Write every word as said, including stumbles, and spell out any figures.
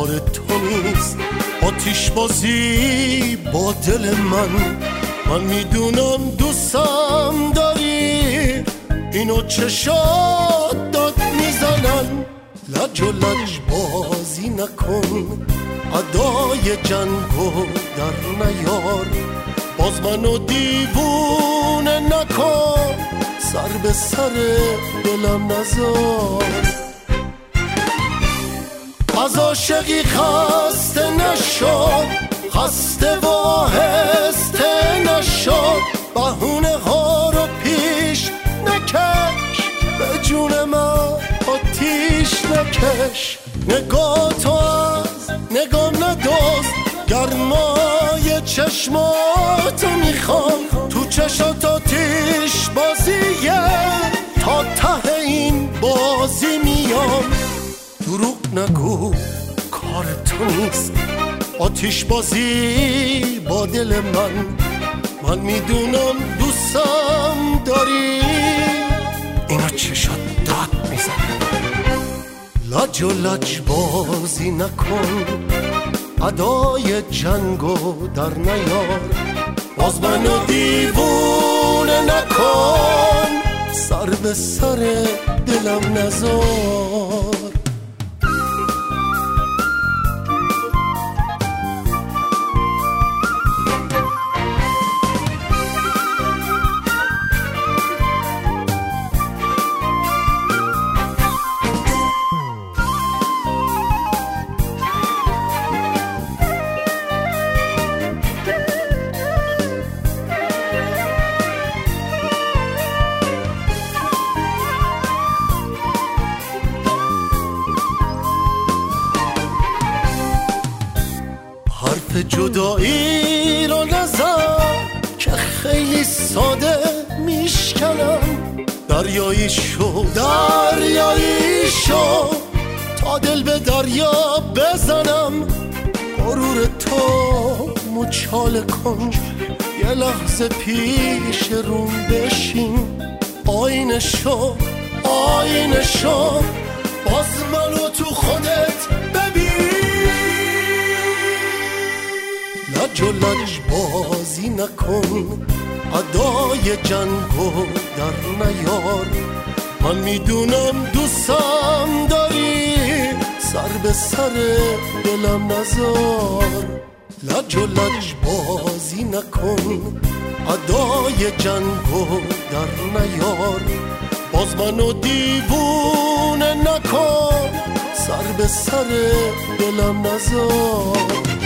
کار تو نیست آتیش بازی با دل من. من میدونم دوستم داری، اینو چشات داد میزنن. لج و لج بازی نکن، ادای جنگو در نیار. باز منو دیوونه نکن، سر به سر دلم نزار. از عاشقی خسته نشد، خسته و آهسته نشد. بهونه ها رو پیش نکش، به جون من آتیش نکش. نگاه تو از نگام نداز، گرمای چشماتو میخوام. تو چشات آتیش بازیه، تا ته این بازی میام. دروغ نگو کار تو نیست آتیش بازی با دل من. من میدونم دوستم داری، اینا چشات داد میزنه. لج و لج بازی نکن، ادای جنگو در نیار. باز منو دیوونه نکن، سر به سر دلم نزار. حرف جدایی رو نزن که خیلی ساده میشکنم. دریایی شو دریایی شو، تا دل به دریا بزنم. غرور تو مچاله کن، یه لحظه پیش روم بشین. آینه شو آینه شو، باز منو تو خودت ببین. لج و لج بازی نکن، ادای جنگو در نیار. من میدونم دوستم داری، سر به سر دلم نزار. لج و لج بازی نکن، ادای جنگو در نیار. باز منو دیوونه نکن، سر به سر دلم نزار.